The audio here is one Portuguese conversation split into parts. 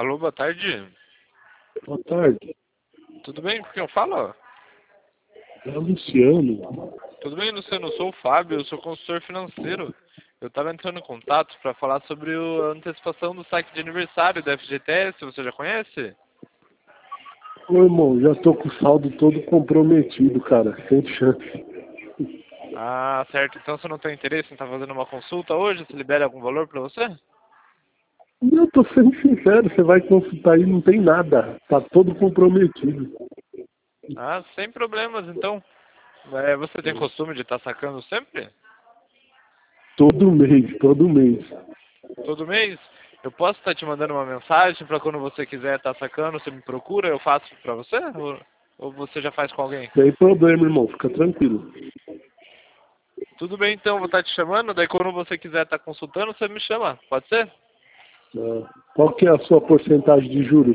Alô, boa tarde. Boa tarde. Tudo bem? Com quem eu falo? É o Luciano. Tudo bem, Luciano? Eu sou o Fábio, eu sou consultor financeiro. Eu estava entrando em contato para falar sobre a antecipação do saque de aniversário da FGTS. Você já conhece? Ô irmão, já tô com o saldo todo comprometido, cara. Sem chance. Ah, certo. Então você não tem interesse em estar fazendo uma consulta hoje? Se libera algum valor para você? Eu tô sendo sincero, você vai consultar aí, não tem nada. Tá todo comprometido. Ah, sem problemas. Então, você tem costume de estar sacando sempre? Todo mês, todo mês. Todo mês? Eu posso estar te mandando uma mensagem para quando você quiser estar sacando, você me procura, eu faço para você? Ou você já faz com alguém? Sem problema, irmão. Fica tranquilo. Tudo bem, então, vou estar te chamando, daí quando você quiser estar consultando, você me chama, pode ser? Qual que é a sua porcentagem de juros?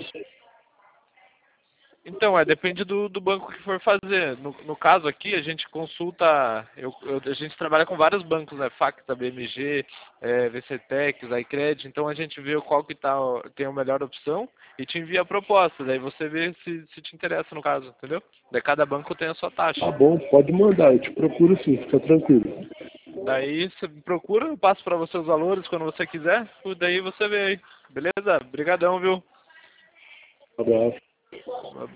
Então, depende do banco que for fazer. No caso aqui, a gente consulta, a gente trabalha com vários bancos, né? Facta, BMG, VCTEX, iCred, então a gente vê qual que tem a melhor opção e te envia a proposta, daí você vê se te interessa no caso, entendeu? Daí cada banco tem a sua Tá taxa. bom, pode mandar. Eu te procuro sim, fica tranquilo. Daí você me procura, eu passo para você os valores quando você quiser, daí você vê aí. Beleza? Obrigadão, viu? Abraço.